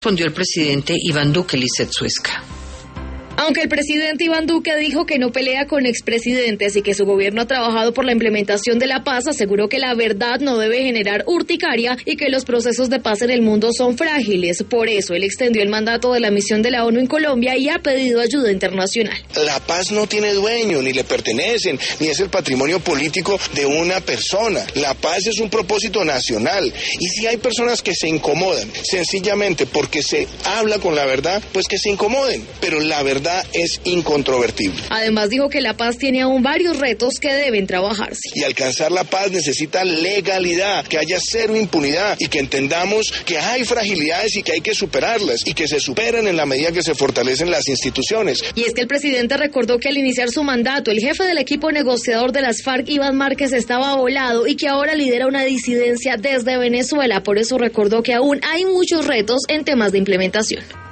respondió el presidente Iván Duque. Lizeth Suezca. Aunque el presidente Iván Duque dijo que no pelea con expresidentes y que su gobierno ha trabajado por la implementación de la paz, aseguró que la verdad no debe generar urticaria y que los procesos de paz en el mundo son frágiles. Por eso, él extendió el mandato de la misión de la ONU en Colombia y ha pedido ayuda internacional. La paz no tiene dueño, ni le pertenecen, ni es el patrimonio político de una persona. La paz es un propósito nacional. Y si hay personas que se incomodan, sencillamente porque se habla con la verdad, pues que se incomoden. Pero la verdad es incontrovertible. Además dijo que la paz tiene aún varios retos que deben trabajarse. Y alcanzar la paz necesita legalidad, que haya cero impunidad y que entendamos que hay fragilidades y que hay que superarlas y que se superan en la medida que se fortalecen las instituciones. Y es que el presidente recordó que al iniciar su mandato, el jefe del equipo negociador de las FARC, Iván Márquez, estaba volado y que ahora lidera una disidencia desde Venezuela. Por eso recordó que aún hay muchos retos en temas de implementación.